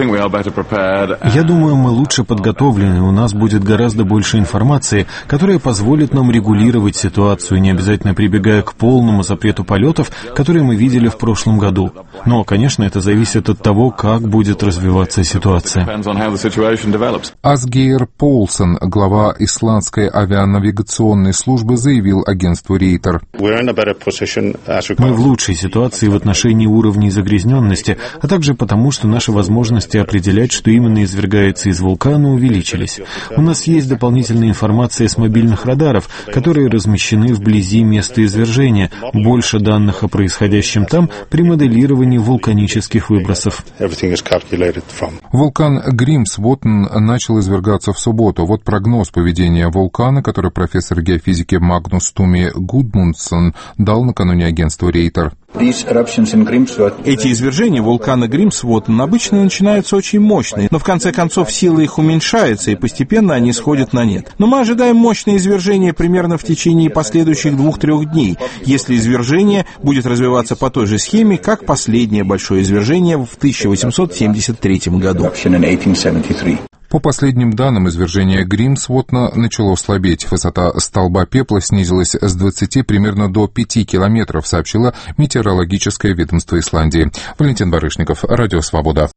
Я думаю, мы лучше подготовлены, у нас будет гораздо больше информации, которая позволит нам регулировать ситуацию, не обязательно прибегая к полному запрету полетов, которые мы видели в прошлом году. Но, конечно, это зависит от того, как будет развиваться ситуация. Асгейр Полсон, глава исландской авианавигационной службы, заявил агентству Рейтер. Мы в лучшей ситуации в отношении уровней загрязненности, а также потому, что наши возможности определять, что именно извергается из вулкана, увеличились. У нас есть дополнительная информация с мобильных радаров, которые размещены вблизи места извержения, больше данных о происходящем там при моделировании вулканических выбросов. Вулкан Гримсвотн начал извергаться в субботу. Вот прогноз поведения вулкана, который профессор геофизики Магнус Туми Гудмундсон дал накануне агентству Рейтер. Эти извержения вулкана Гримсвотн обычно начинаются очень мощные, но в конце концов сила их уменьшается, и постепенно они сходят на нет. Но мы ожидаем мощное извержение примерно в течение последующих 2-3 дней, если извержение будет развиваться по той же схеме, как последнее большое извержение в 1873 году. По последним данным, извержение Гримсвотна начало слабеть. Высота столба пепла снизилась с 20 примерно до 5 километров, сообщило метеорологическое ведомство Исландии. Валентин Барышников, Радио Свобода.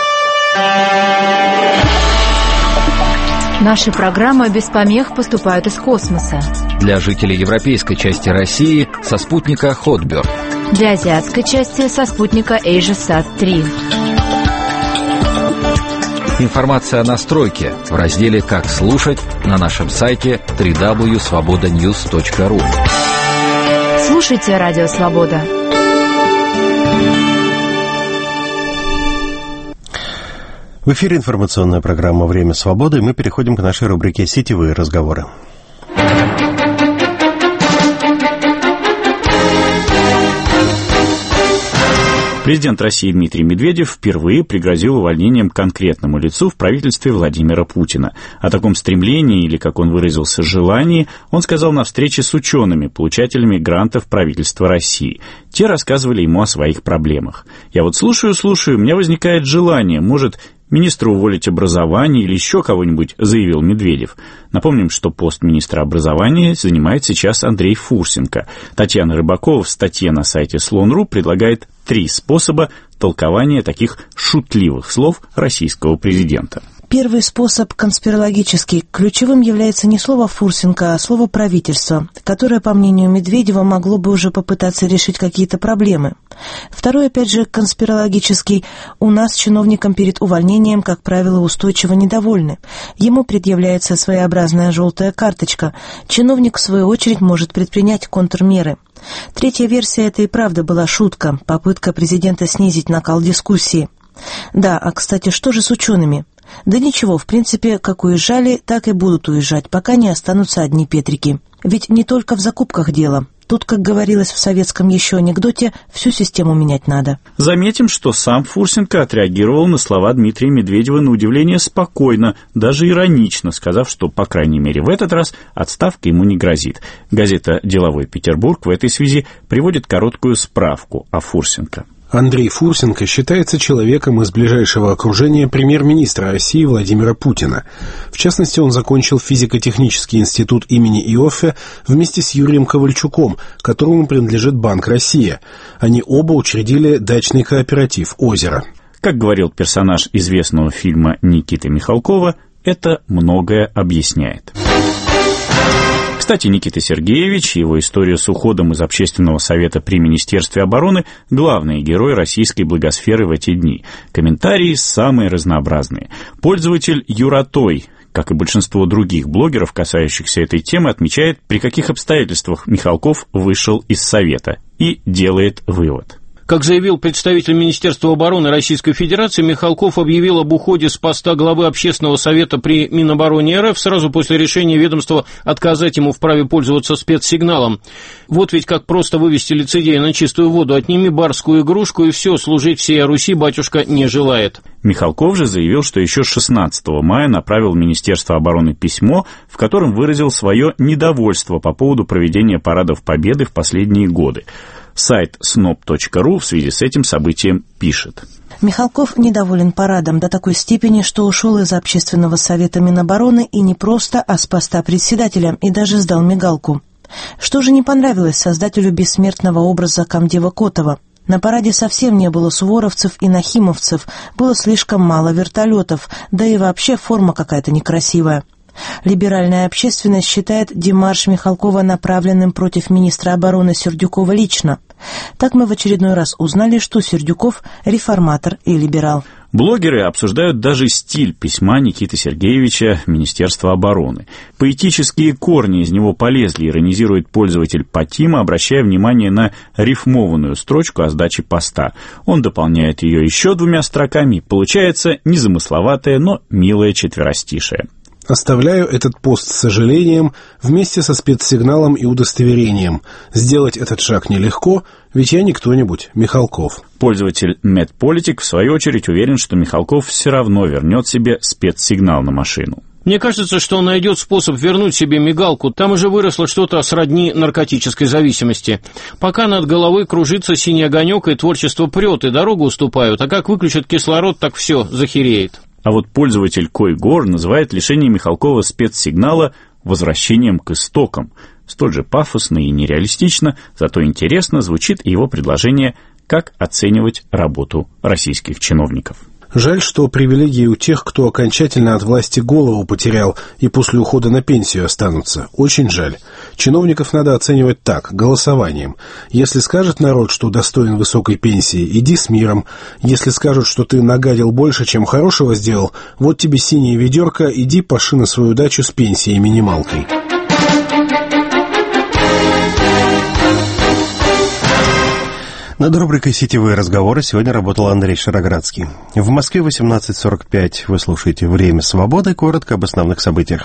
Наши программы без помех поступают из космоса. Для жителей европейской части России со спутника Hotbird. Для азиатской части со спутника AsiaSat-3. Информация о настройке в разделе «Как слушать» на нашем сайте www.svobodanews.ru. Слушайте Радио Свобода. В эфире информационная программа «Время свободы», и мы переходим к нашей рубрике «Сетевые разговоры». Президент России Дмитрий Медведев впервые пригрозил увольнением конкретному лицу в правительстве Владимира Путина. О таком стремлении, или, как он выразился, желании, он сказал на встрече с учеными, получателями грантов правительства России. Те рассказывали ему о своих проблемах. Я вот слушаю, у меня возникает желание, может, министра уволить образование или еще кого-нибудь, заявил Медведев. Напомним, что пост министра образования занимает сейчас Андрей Фурсенко. Татьяна Рыбакова в статье на сайте Слон.ру предлагает 3 способа толкования таких шутливых слов российского президента. Первый способ конспирологический. Ключевым является не слово Фурсенко, а слово правительство, которое, по мнению Медведева, могло бы уже попытаться решить какие-то проблемы. Второй, опять же, конспирологический. У нас чиновникам перед увольнением, как правило, устойчиво недовольны. Ему предъявляется своеобразная желтая карточка. Чиновник, в свою очередь, может предпринять контрмеры. Третья версия — это и правда была шутка, попытка президента снизить накал дискуссии. Да, а, кстати, что же с учеными? Да ничего, в принципе, как уезжали, так и будут уезжать, пока не останутся одни петрики. Ведь не только в закупках дело. Тут, как говорилось в советском еще анекдоте, всю систему менять надо. Заметим, что сам Фурсенко отреагировал на слова Дмитрия Медведева на удивление спокойно, даже иронично, сказав, что, по крайней мере, в этот раз отставка ему не грозит. Газета «Деловой Петербург» в этой связи приводит короткую справку о Фурсенко. Андрей Фурсенко считается человеком из ближайшего окружения премьер-министра России Владимира Путина. В частности, он закончил физико-технический институт имени Иоффе вместе с Юрием Ковальчуком, которому принадлежит Банк «Россия». Они оба учредили дачный кооператив «Озеро». Как говорил персонаж известного фильма Никиты Михалкова, это многое объясняет. Кстати, Никита Сергеевич и его история с уходом из Общественного совета при Министерстве обороны – главные герои российской благосферы в эти дни. Комментарии самые разнообразные. Пользователь Юратой, как и большинство других блогеров, касающихся этой темы, отмечает, при каких обстоятельствах Михалков вышел из Совета, и делает вывод. Как заявил представитель Министерства обороны Российской Федерации, Михалков объявил об уходе с поста главы Общественного совета при Минобороне РФ сразу после решения ведомства отказать ему в праве пользоваться спецсигналом. Вот ведь как просто вывести лицедея на чистую воду. Отними барскую игрушку, и все, служить всей Руси батюшка не желает. Михалков же заявил, что еще 16 мая направил в Министерство обороны письмо, в котором выразил свое недовольство по поводу проведения парадов Победы в последние годы. Сайт snob.ru в связи с этим событием пишет. Михалков недоволен парадом до такой степени, что ушел из Общественного совета Минобороны и не просто, а с поста председателя, и даже сдал мигалку. Что же не понравилось создателю бессмертного образа комдива Котова? На параде совсем не было суворовцев и нахимовцев, было слишком мало вертолетов, да и вообще форма какая-то некрасивая. Либеральная общественность считает демарш Михалкова направленным против министра обороны Сердюкова лично. Так мы в очередной раз узнали, что Сердюков – реформатор и либерал. Блогеры обсуждают даже стиль письма Никиты Сергеевича Министерства обороны. Поэтические корни из него полезли, иронизирует пользователь Патима, обращая внимание на рифмованную строчку о сдаче поста. Он дополняет ее еще 2 строками, получается незамысловатое, но милое четверостишее. Оставляю этот пост с сожалением вместе со спецсигналом и удостоверением. Сделать этот шаг нелегко, ведь я не кто-нибудь, Михалков. Пользователь MedPolitic, в свою очередь, уверен, что Михалков все равно вернет себе спецсигнал на машину. Мне кажется, что он найдет способ вернуть себе мигалку. Там уже выросло что-то сродни наркотической зависимости. Пока над головой кружится синий огонек, и творчество прет, и дорогу уступают. А как выключат кислород, так все, захереет. А вот пользователь Койгор называет лишение Михалкова спецсигнала возвращением к истокам. Столь же пафосно и нереалистично, зато интересно звучит его предложение, как оценивать работу российских чиновников. Жаль, что привилегии у тех, кто окончательно от власти голову потерял и после ухода на пенсию останутся. Очень жаль. Чиновников надо оценивать так, голосованием. Если скажет народ, что достоин высокой пенсии, иди с миром. Если скажут, что ты нагадил больше, чем хорошего сделал, вот тебе синее ведерко, иди паши на свою дачу с пенсией минималкой. Над рубрикой «Сетевые разговоры» сегодня работал Андрей Шароградский. В Москве 18:45. Вы слушаете «Время свободы». Коротко об основных событиях.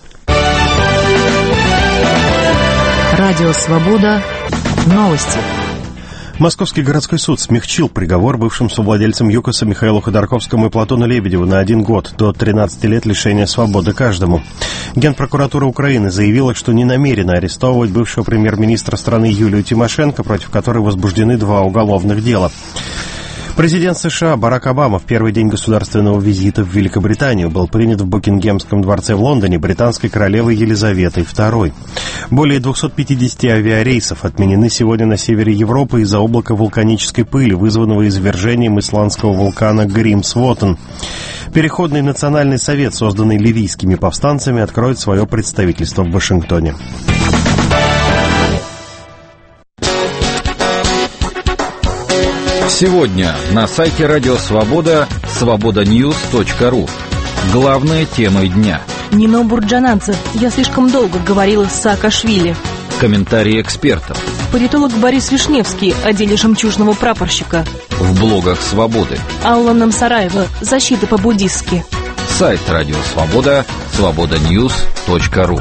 Радио «Свобода». Новости. Московский городской суд смягчил приговор бывшим совладельцам ЮКОСа Михаилу Ходорковскому и Платону Лебедеву на 1 год, до 13 лет лишения свободы каждому. Генпрокуратура Украины заявила, что не намерена арестовывать бывшего премьер-министра страны Юлию Тимошенко, против которой возбуждены 2 уголовных дела. Президент США Барак Обама в первый день государственного визита в Великобританию был принят в Букингемском дворце в Лондоне британской королевой Елизаветой II. Более 250 авиарейсов отменены сегодня на севере Европы из-за облака вулканической пыли, вызванного извержением исландского вулкана Гримсвотен. Переходный национальный совет, созданный ливийскими повстанцами, откроет свое представительство в Вашингтоне. Сегодня на сайте Радио Свобода свободаньюз.ру. Главные темы дня. Нино Бурджанадзе. Я слишком долго говорила с Саакашвили. Комментарии экспертов. Политолог Борис Вишневский о деле жемчужного прапорщика. В блогах Свободы. Алла Намсараева. Защита по-буддистски. Сайт Радио Свобода свободаньюз.ру.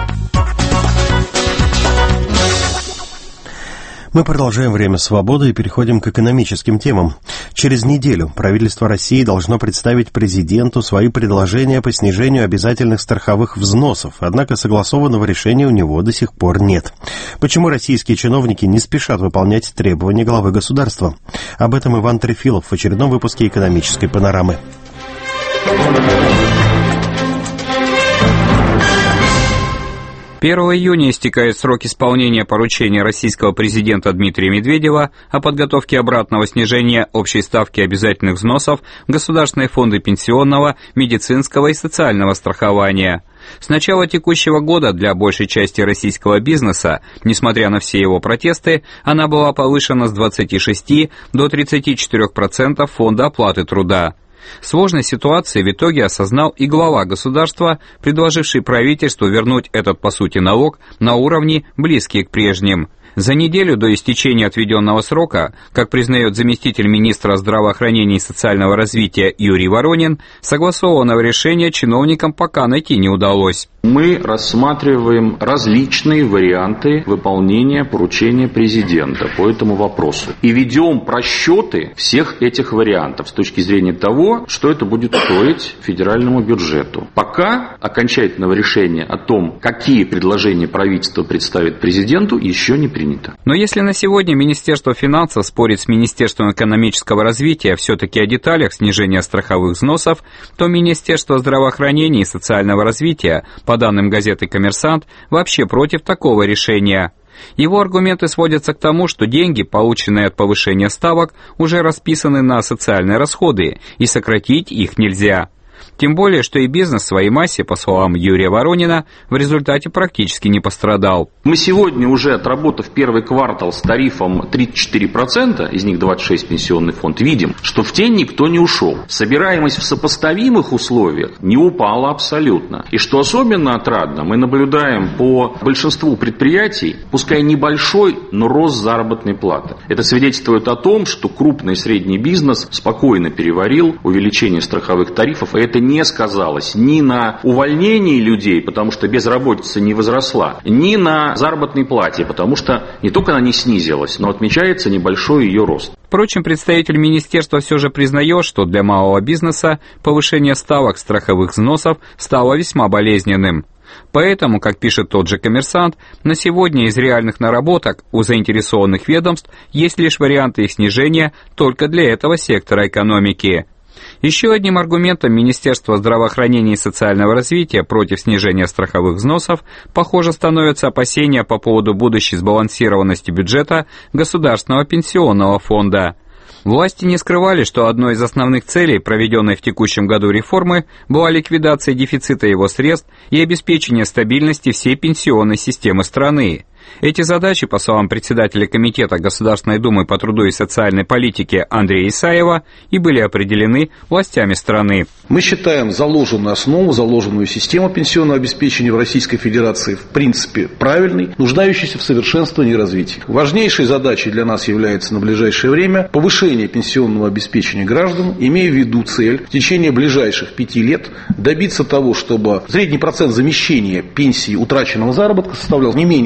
Мы продолжаем «Время свободы» и переходим к экономическим темам. Через неделю правительство России должно представить президенту свои предложения по снижению обязательных страховых взносов, однако согласованного решения у него до сих пор нет. Почему российские чиновники не спешат выполнять требования главы государства? Об этом Иван Трефилов в очередном выпуске «Экономической панорамы». 1 июня истекает срок исполнения поручения российского президента Дмитрия Медведева о подготовке обратного снижения общей ставки обязательных взносов в государственные фонды пенсионного, медицинского и социального страхования. С начала текущего года для большей части российского бизнеса, несмотря на все его протесты, она была повышена с 26 до 34% фонда оплаты труда. Сложность ситуации в итоге осознал и глава государства, предложивший правительству вернуть этот, по сути, налог на уровни, близкие к прежним. За неделю до истечения отведенного срока, как признает заместитель министра здравоохранения и социального развития Юрий Воронин, согласованного решения чиновникам пока найти не удалось. Мы рассматриваем различные варианты выполнения поручения президента по этому вопросу. И ведем просчеты всех этих вариантов с точки зрения того, что это будет стоить федеральному бюджету. Пока окончательного решения о том, какие предложения правительство представит президенту, еще не принято. Но если на сегодня Министерство финансов спорит с Министерством экономического развития все-таки о деталях снижения страховых взносов, то Министерство здравоохранения и социального развития, по данным газеты «Коммерсант», вообще против такого решения. Его аргументы сводятся к тому, что деньги, полученные от повышения ставок, уже расписаны на социальные расходы, и сократить их нельзя. Тем более, что и бизнес в своей массе, по словам Юрия Воронина, в результате практически не пострадал. Мы сегодня уже, отработав первый квартал с тарифом 34%, из них 26% пенсионный фонд, видим, что в тень никто не ушел. Собираемость в сопоставимых условиях не упала абсолютно. И что особенно отрадно, мы наблюдаем по большинству предприятий, пускай небольшой, но рост заработной платы. Это свидетельствует о том, что крупный и средний бизнес спокойно переварил увеличение страховых тарифов, и это не сказалось ни на увольнении людей, потому что безработица не возросла, ни на заработной плате, потому что не только она не снизилась, но отмечается небольшой ее рост. Впрочем, представитель министерства все же признает, что для малого бизнеса повышение ставок страховых взносов стало весьма болезненным. Поэтому, как пишет тот же «Коммерсант», на сегодня из реальных наработок у заинтересованных ведомств есть лишь варианты их снижения только для этого сектора экономики. Еще одним аргументом Министерства здравоохранения и социального развития против снижения страховых взносов, похоже, становятся опасения по поводу будущей сбалансированности бюджета Государственного пенсионного фонда. Власти не скрывали, что одной из основных целей, проведенной в текущем году реформы, была ликвидация дефицита его средств и обеспечение стабильности всей пенсионной системы страны. Эти задачи, по словам председателя Комитета Государственной Думы по труду и социальной политике Андрея Исаева, и были определены властями страны. Мы считаем заложенную основу, заложенную систему пенсионного обеспечения в Российской Федерации в принципе правильной, нуждающейся в совершенствовании и развитии. Важнейшей задачей для нас является на ближайшее время повышение пенсионного обеспечения граждан, имея в виду цель в течение ближайших 5 лет добиться того, чтобы средний процент замещения пенсии утраченного заработка составлял не менее 40%.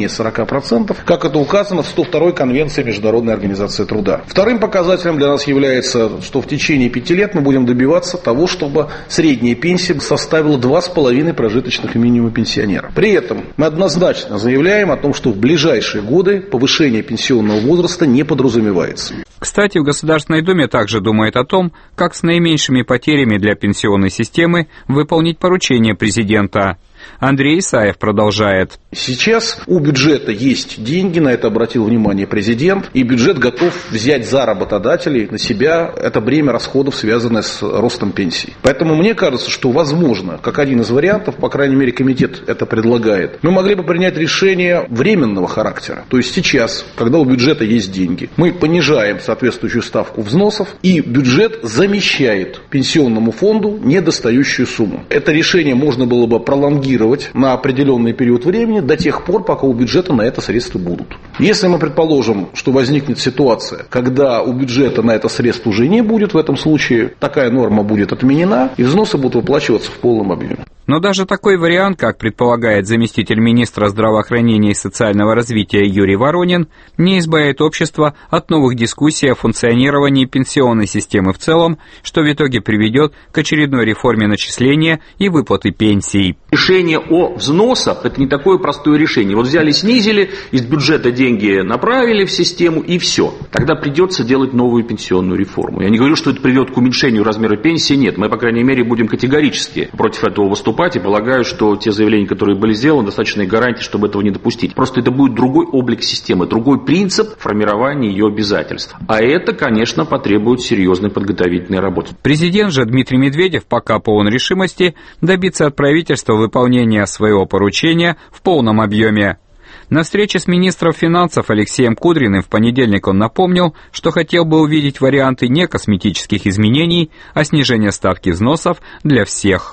40%, как это указано в 102-й Конвенции Международной организации труда. Вторым показателем для нас является, что в течение 5 лет мы будем добиваться того, чтобы средняя пенсия составила 2,5 прожиточных минимума пенсионера. При этом мы однозначно заявляем о том, что в ближайшие годы повышение пенсионного возраста не подразумевается. Кстати, в Государственной Думе также думают о том, как с наименьшими потерями для пенсионной системы выполнить поручение президента. Андрей Исаев продолжает. Сейчас у бюджета есть деньги, на это обратил внимание президент, и бюджет готов взять за работодателей на себя это бремя расходов, связанное с ростом пенсий. Поэтому мне кажется, что возможно, как один из вариантов, по крайней мере комитет это предлагает, мы могли бы принять решение временного характера. То есть сейчас, когда у бюджета есть деньги, мы понижаем соответствующую ставку взносов, и бюджет замещает пенсионному фонду недостающую сумму. Это решение можно было бы пролонгировать на определенный период времени до тех пор, пока у бюджета на это средства будут. Если мы предположим, что возникнет ситуация, когда у бюджета на это средств уже не будет, в этом случае такая норма будет отменена, и взносы будут выплачиваться в полном объеме. Но даже такой вариант, как предполагает заместитель министра здравоохранения и социального развития Юрий Воронин, не избавит общество от новых дискуссий о функционировании пенсионной системы в целом, что в итоге приведет к очередной реформе начисления и выплаты пенсий. Решение о взносах – это не такое простое решение. Вот взяли, снизили, из бюджета деньги направили в систему и все. Тогда придется делать новую пенсионную реформу. Я не говорю, что это приведет к уменьшению размера пенсии, нет. Мы, по крайней мере, будем категорически против этого выступать и полагаю, что те заявления, которые были сделаны, достаточно гарантии, чтобы этого не допустить. Просто это будет другой облик системы, другой принцип формирования ее обязательств. А это, конечно, потребует серьезной подготовительной работы. Президент же Дмитрий Медведев пока полон решимости добиться от правительства выполнения своего поручения в полном объеме. На встрече с министром финансов Алексеем Кудриным в понедельник он напомнил, что хотел бы увидеть варианты не косметических изменений, а снижения ставки взносов для всех.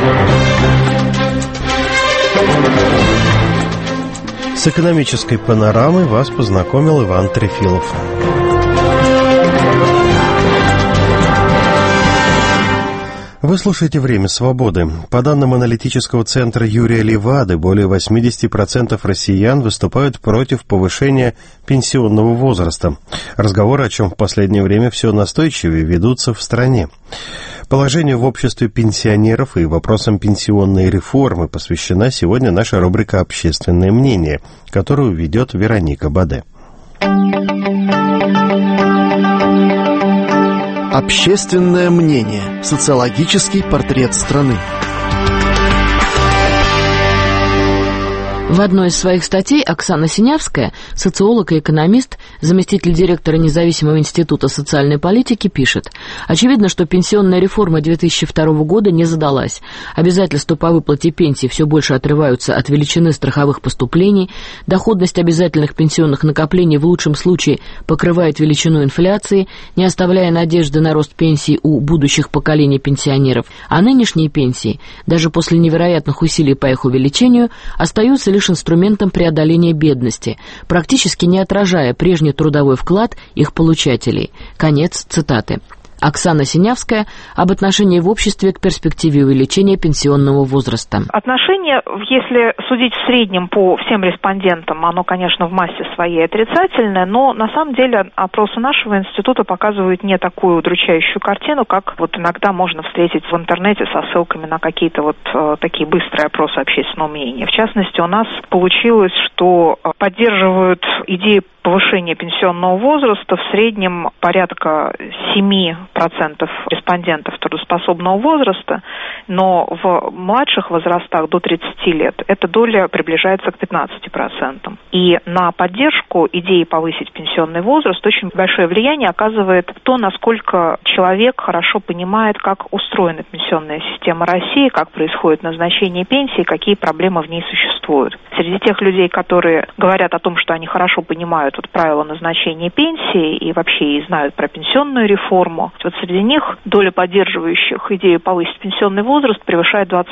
С экономической панорамой вас познакомил Иван Трефилов. Вы слушаете «Время свободы». По данным аналитического центра Юрия Левады, более 80% россиян выступают против повышения пенсионного возраста. Разговоры, о чем в последнее время все настойчивее, ведутся в стране. Положению в обществе пенсионеров и вопросам пенсионной реформы посвящена сегодня наша рубрика «Общественное мнение», которую ведет Вероника Баде. Общественное мнение. Социологический портрет страны. В одной из своих статей Оксана Синявская, социолог и экономист, заместитель директора Независимого института социальной политики, пишет: «Очевидно, что пенсионная реформа 2002 года не задалась. Обязательства по выплате пенсий все больше отрываются от величины страховых поступлений, доходность обязательных пенсионных накоплений в лучшем случае покрывает величину инфляции, не оставляя надежды на рост пенсий у будущих поколений пенсионеров, а нынешние пенсии, даже после невероятных усилий по их увеличению, остаются лишь инструментом преодоления бедности, практически не отражая прежний трудовой вклад их получателей». Конец цитаты. Оксана Синявская об отношении в обществе к перспективе увеличения пенсионного возраста. Отношение, если судить в среднем по всем респондентам, оно, конечно, в массе своей отрицательное, но на самом деле опросы нашего института показывают не такую удручающую картину, как вот иногда можно встретить в интернете со ссылками на какие-то вот такие быстрые опросы общественного мнения. В частности, у нас получилось, что поддерживают идеи повышения пенсионного возраста в среднем порядка 7% респондентов трудоспособного возраста, но в младших возрастах до 30 лет эта доля приближается к 15%. И на поддержку идеи повысить пенсионный возраст очень большое влияние оказывает то, насколько человек хорошо понимает, как устроена пенсионная система России, как происходит назначение пенсии, какие проблемы в ней существуют. Среди тех людей, которые говорят о том, что они хорошо понимают вот правила назначения пенсии и вообще и знают про пенсионную реформу, вот среди них доля поддерживающих идею повысить пенсионный возраст превышает 20%.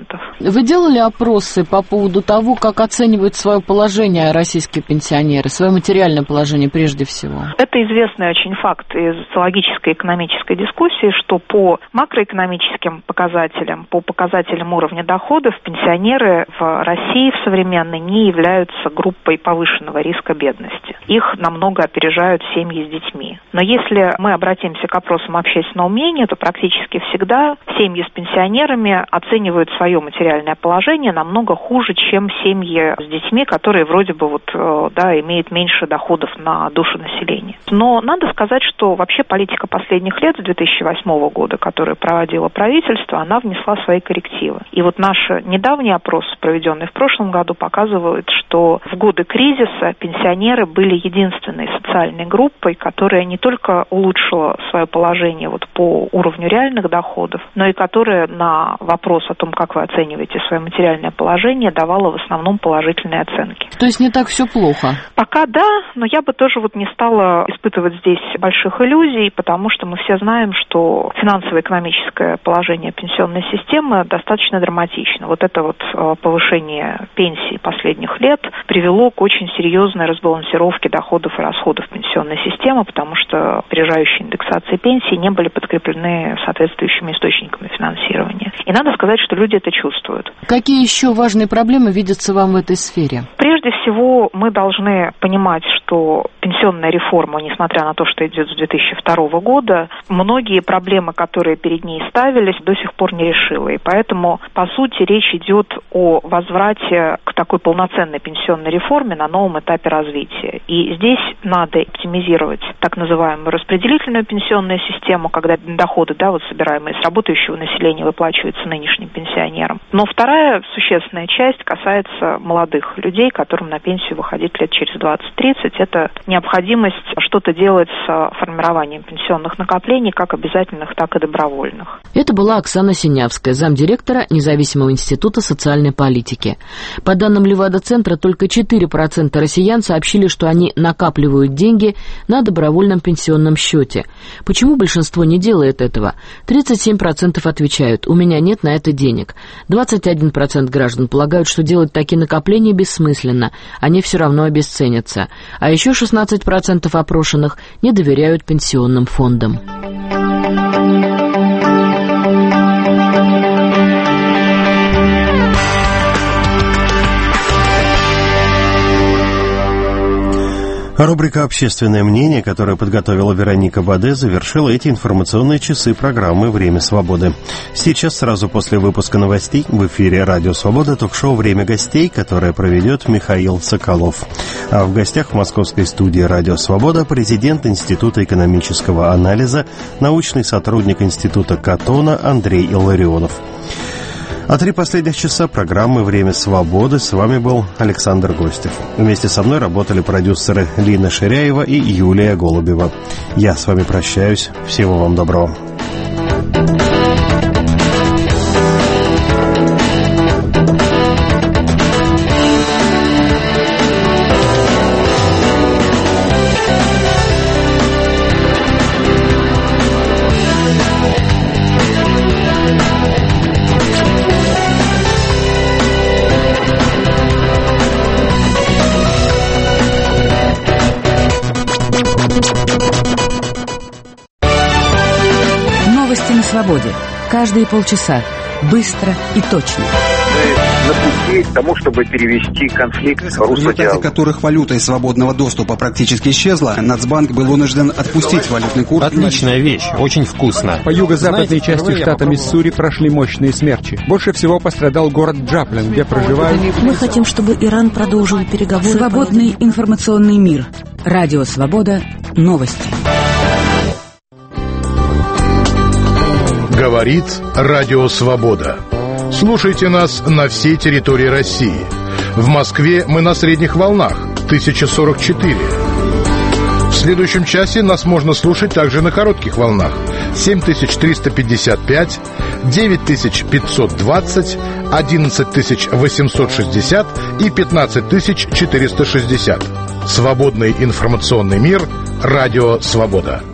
Вы делали опросы по поводу того, как оценивают свое положение российские пенсионеры, свое материальное положение прежде всего? Это известный очень факт из социологической и экономической дискуссии, что по макроэкономическим показателям, по показателям уровня доходов пенсионеры в России России в современной не являются группой повышенного риска бедности. Их намного опережают семьи с детьми. Но если мы обратимся к опросам общественного мнения, то практически всегда семьи с пенсионерами оценивают свое материальное положение намного хуже, чем семьи с детьми, которые вроде бы имеют меньше доходов на душу населения. Но надо сказать, что вообще политика последних лет, с 2008 года, которую проводило правительство, она внесла свои коррективы. И вот наш недавний опрос, проведенный в прошлом году, показывает, что в годы кризиса пенсионеры были единственной социальной группой, которая не только улучшила свое положение по уровню реальных доходов, но и которая на вопрос о том, как вы оцениваете свое материальное положение, давала в основном положительные оценки. То есть не так все плохо? Пока да, но я бы тоже не стала испытывать здесь больших иллюзий, потому что мы все знаем, что финансово-экономическое положение пенсионной системы достаточно драматично. Это повышение пенсий последних лет привело к очень серьезной разбалансировке доходов и расходов пенсионной системы, потому что опережающие индексации пенсий не были подкреплены соответствующими источниками финансирования. И надо сказать, что люди это чувствуют. Какие еще важные проблемы видятся вам в этой сфере? Прежде всего, мы должны понимать, что пенсионная реформа, несмотря на то, что идет с 2002 года, многие проблемы, которые перед ней ставились, до сих пор не решила. И поэтому, по сути, речь идет о возврате к такой полноценной пенсионной реформе на новом этапе развития. И здесь надо оптимизировать так называемую распределительную пенсионную систему, когда доходы, собираемые с работающего населения, выплачиваются нынешним пенсионерам. Но вторая существенная часть касается молодых людей, которым на пенсию выходить лет через 20-30. Это необходимость что-то делать с формированием пенсионных накоплений, как обязательных, так и добровольных. Это была Оксана Синявская, замдиректора Независимого института социальной политики. По данным Левада-центра, только 4% россиян сообщили, что они накапливают деньги на добровольном пенсионном счете. Почему большинство не делает этого? 37% отвечают: «У меня нет на это денег». 21% граждан полагают, что делать такие накопления бессмысленно, они все равно обесценятся. А еще 16% опрошенных не доверяют пенсионным фондам. Рубрика «Общественное мнение», которую подготовила Вероника Баде, завершила эти информационные часы программы «Время свободы». Сейчас, сразу после выпуска новостей, в эфире «Радио Свобода» ток-шоу «Время гостей», которое проведет Михаил Соколов. А в гостях в московской студии «Радио Свобода» президент Института экономического анализа, научный сотрудник Института Каттона Андрей Илларионов. А 3 последних часа программы «Время свободы» с вами был Александр Гостев. Вместе со мной работали продюсеры Лина Ширяева и Юлия Голубева. Я с вами прощаюсь. Всего вам доброго. Свободе. Каждые полчаса. Быстро и точно. Мы на пути к тому, чтобы перевести конфликт в русло диалога. В результате которых валюта из свободного доступа практически исчезла, Нацбанк был вынужден отпустить валютный курс. Отличная вещь, очень вкусно. По юго-западной части штата Миссури прошли мощные смерчи. Больше всего пострадал город Джаплин, где проживают... Мы хотим, чтобы Иран продолжил переговоры. Свободный информационный мир. Радио Свобода. Новости. Говорит Радио Свобода. Слушайте нас на всей территории России. В Москве мы на средних волнах 1044. В следующем часе нас можно слушать также на коротких волнах 7355, 9520, 11860 и 15460. Свободный информационный мир. Радио Свобода.